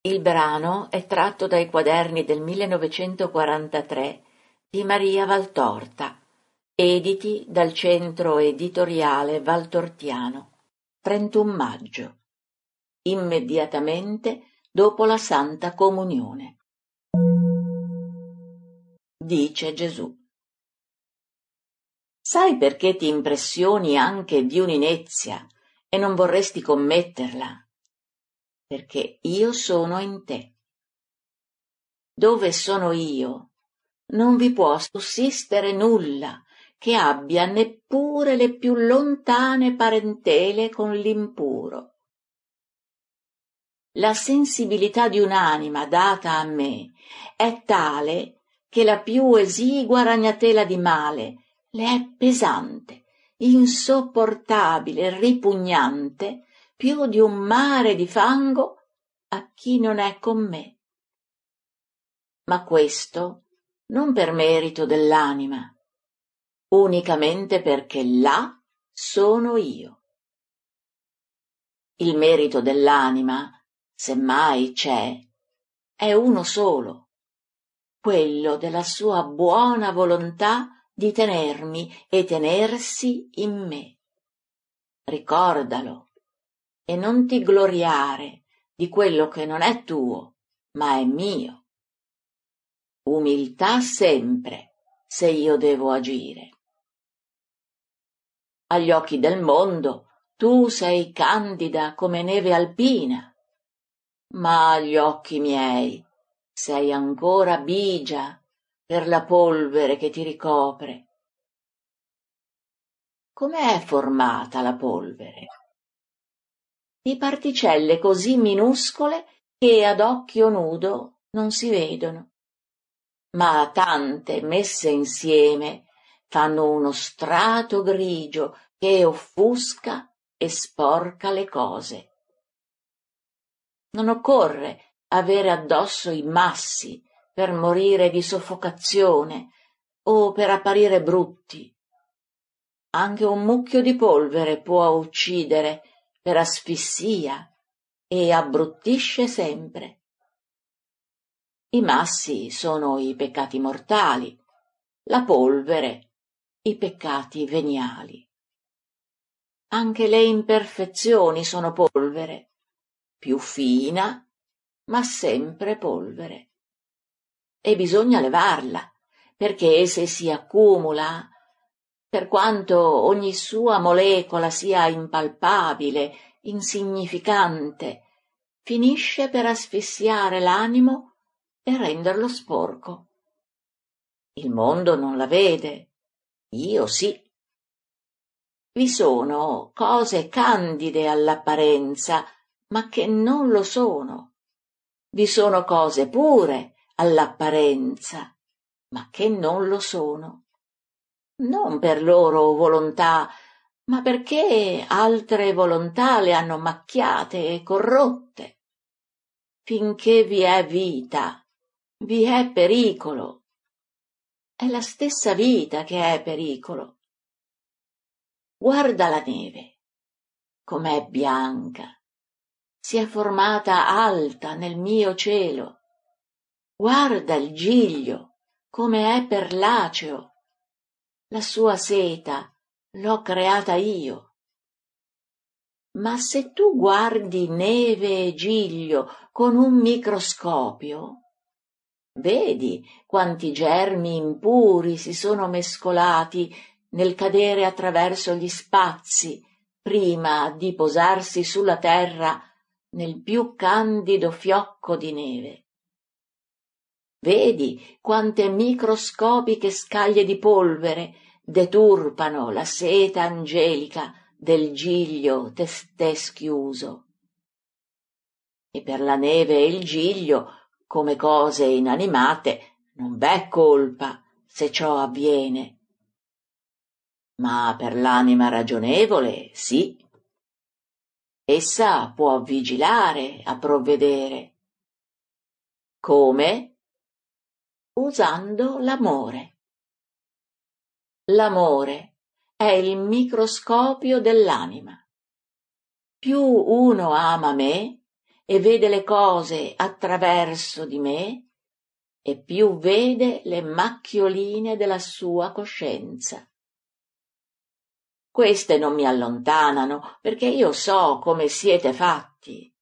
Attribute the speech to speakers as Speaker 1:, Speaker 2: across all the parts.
Speaker 1: Il brano è tratto dai quaderni del 1943 di Maria Valtorta, editi dal Centro Editoriale Valtortiano, 31 maggio, immediatamente dopo la Santa Comunione. Dice Gesù: sai perché ti impressioni anche di un'inezia e non vorresti commetterla? Perché io sono in te. Dove sono io, non vi può sussistere nulla che abbia neppure le più lontane parentele con l'impuro. La sensibilità di un'anima data a me è tale che la più esigua ragnatela di male le è pesante, insopportabile, ripugnante, più di un mare di fango a chi non è con me. Ma questo non per merito dell'anima, unicamente perché là sono io. Il merito dell'anima, se mai c'è, è uno solo, quello della sua buona volontà di tenermi e tenersi in me. Ricordalo e non ti gloriare di quello che non è tuo, ma è mio. Umiltà sempre, se io devo agire. Agli occhi del mondo tu sei candida come neve alpina, ma agli occhi miei sei ancora bigia per la polvere che ti ricopre. Com'è formata la polvere? Di particelle così minuscole che ad occhio nudo non si vedono, ma tante messe insieme fanno uno strato grigio che offusca e sporca le cose. Non occorre avere addosso i massi per morire di soffocazione o per apparire brutti. Anche un mucchio di polvere può uccidere per asfissia e abbruttisce sempre. I massi sono i peccati mortali, la polvere i peccati veniali. Anche le imperfezioni sono polvere, più fina, ma sempre polvere. E bisogna levarla, perché se si accumula, per quanto ogni sua molecola sia impalpabile, insignificante, finisce per asfissiare l'animo e renderlo sporco. Il mondo non la vede, io sì. Vi sono cose candide all'apparenza, ma che non lo sono. Vi sono cose pure all'apparenza, ma che non lo sono. Non per loro volontà, ma perché altre volontà le hanno macchiate e corrotte. Finché vi è vita, vi è pericolo. È la stessa vita che è pericolo. Guarda la neve, com'è bianca, si è formata alta nel mio cielo. Guarda il giglio, come è perlaceo. La sua seta l'ho creata io. Ma se tu guardi neve e giglio con un microscopio, vedi quanti germi impuri si sono mescolati nel cadere attraverso gli spazi prima di posarsi sulla terra nel più candido fiocco di neve. Vedi quante microscopiche scaglie di polvere deturpano la seta angelica del giglio testè schiuso. E per la neve e il giglio, come cose inanimate, non v'è colpa se ciò avviene. Ma per l'anima ragionevole, sì. Essa può vigilare a provvedere. Come? Usando l'amore. L'amore è il microscopio dell'anima. Più uno ama me, e vede le cose attraverso di me, e più vede le macchioline della sua coscienza. Queste non mi allontanano, perché io so come siete fatti.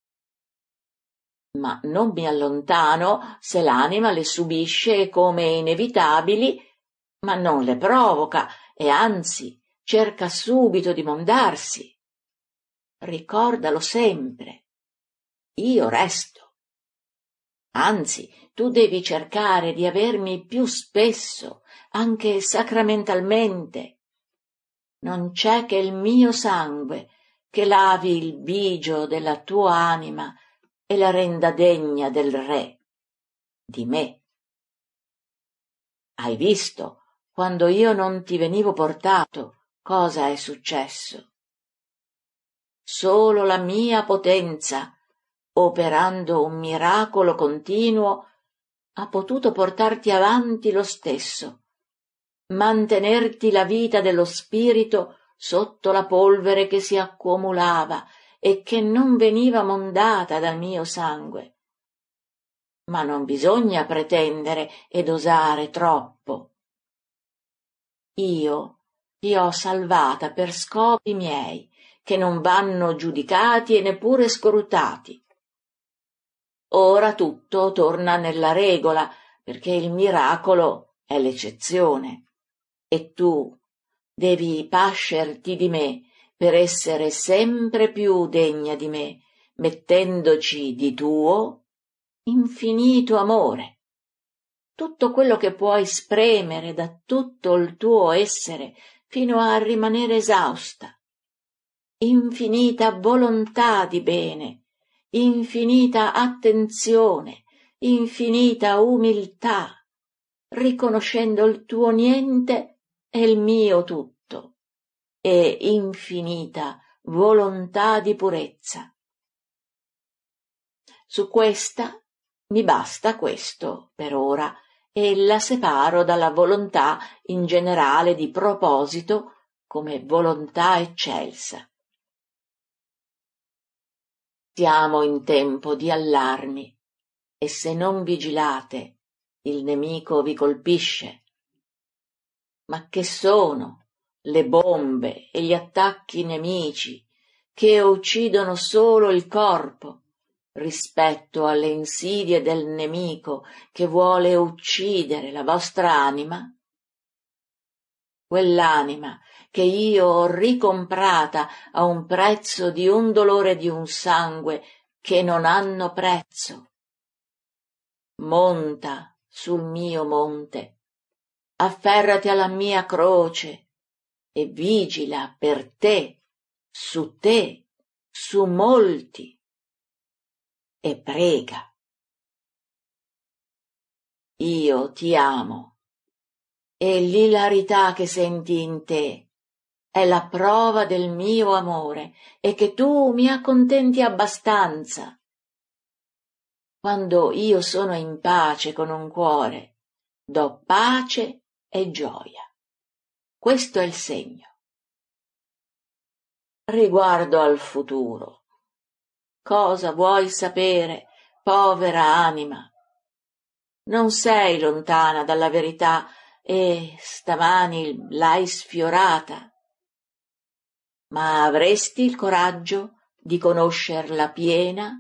Speaker 1: Ma non mi allontano se l'anima le subisce come inevitabili, ma non le provoca, e anzi cerca subito di mondarsi. Ricordalo sempre. Io resto. Anzi, tu devi cercare di avermi più spesso, anche sacramentalmente. Non c'è che il mio sangue che lavi il bigio della tua anima e la renda degna del Re, di me. Hai visto, quando io non ti venivo portato, cosa è successo? Solo la mia potenza, operando un miracolo continuo, ha potuto portarti avanti lo stesso, mantenerti la vita dello spirito sotto la polvere che si accumulava e che non veniva mondata dal mio sangue. Ma non bisogna pretendere ed osare troppo. Io ti ho salvata per scopi miei, che non vanno giudicati e neppure scrutati. Ora tutto torna nella regola, perché il miracolo è l'eccezione, e tu devi pascerti di me per essere sempre più degna di me, mettendoci di tuo infinito amore. Tutto quello che puoi spremere da tutto il tuo essere fino a rimanere esausta. Infinita volontà di bene, infinita attenzione, infinita umiltà, riconoscendo il tuo niente e il mio tutto, e infinita volontà di purezza. Su questa mi basta questo per ora, e la separo dalla volontà in generale di proposito come volontà eccelsa. Siamo in tempo di allarmi, e se non vigilate, il nemico vi colpisce. Ma che sono le bombe e gli attacchi nemici che uccidono solo il corpo rispetto alle insidie del nemico che vuole uccidere la vostra anima? Quell'anima che io ho ricomprata a un prezzo di un dolore e di un sangue che non hanno prezzo. Monta sul mio monte, afferrati alla mia croce e vigila per te, su molti, e prega. Io ti amo, e l'ilarità che senti in te è la prova del mio amore e che tu mi accontenti abbastanza. Quando io sono in pace con un cuore, do pace e gioia. Questo è il segno. Riguardo al futuro, cosa vuoi sapere, povera anima? Non sei lontana dalla verità e stamani l'hai sfiorata. Ma avresti il coraggio di conoscerla piena?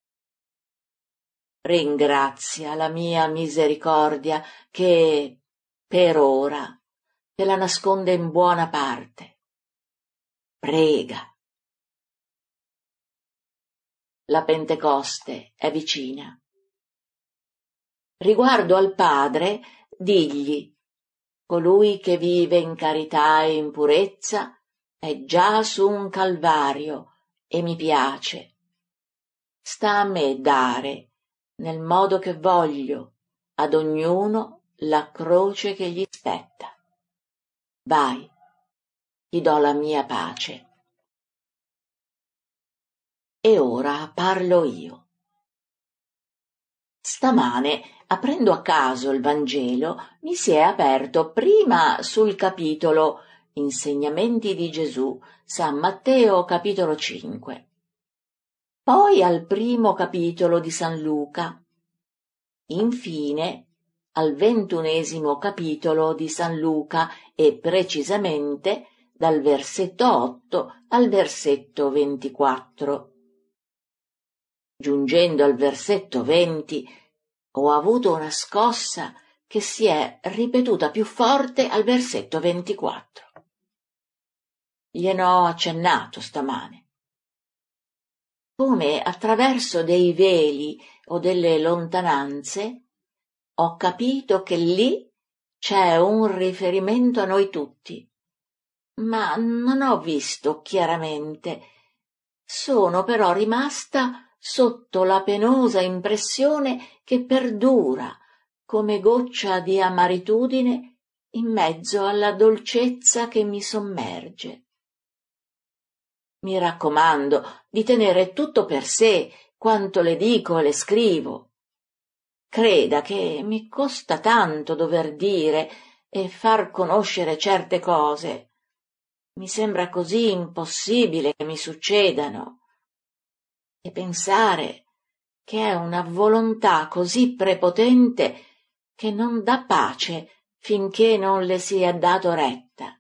Speaker 1: Ringrazia la mia misericordia che, per ora, te la nasconde in buona parte. Prega. La Pentecoste è vicina. Riguardo al Padre, digli: colui che vive in carità e in purezza è già su un calvario e mi piace. Sta a me dare, nel modo che voglio, ad ognuno la croce che gli spetta. Vai, ti do la mia pace. E ora parlo io. Stamane, aprendo a caso il Vangelo, mi si è aperto prima sul capitolo Insegnamenti di Gesù, San Matteo capitolo 5. poi al primo capitolo di San Luca, infine al 21° capitolo di San Luca e precisamente dal versetto 8 al versetto 24. Giungendo al versetto 20 ho avuto una scossa che si è ripetuta più forte al versetto 24. Gliene ho accennato stamane. Come attraverso dei veli o delle lontananze ho capito che lì c'è un riferimento a noi tutti, ma non ho visto chiaramente. Sono però rimasta sotto la penosa impressione che perdura come goccia di amaritudine in mezzo alla dolcezza che mi sommerge. Mi raccomando di tenere tutto per sé quanto le dico e le scrivo. Creda che mi costa tanto dover dire e far conoscere certe cose. Mi sembra così impossibile che mi succedano. E pensare che è una volontà così prepotente che non dà pace finché non le sia dato retta.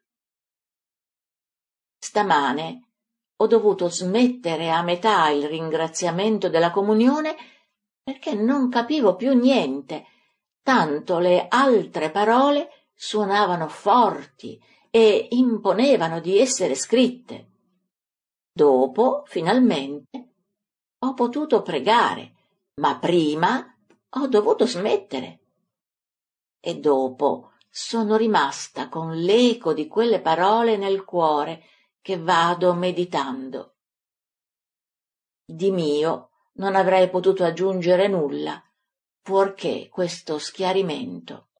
Speaker 1: Stamane ho dovuto smettere a metà il ringraziamento della comunione perché non capivo più niente, tanto le altre parole suonavano forti e imponevano di essere scritte. Dopo, finalmente, ho potuto pregare, ma prima ho dovuto smettere. E dopo sono rimasta con l'eco di quelle parole nel cuore che vado meditando. Di mio non avrei potuto aggiungere nulla, fuorché questo schiarimento.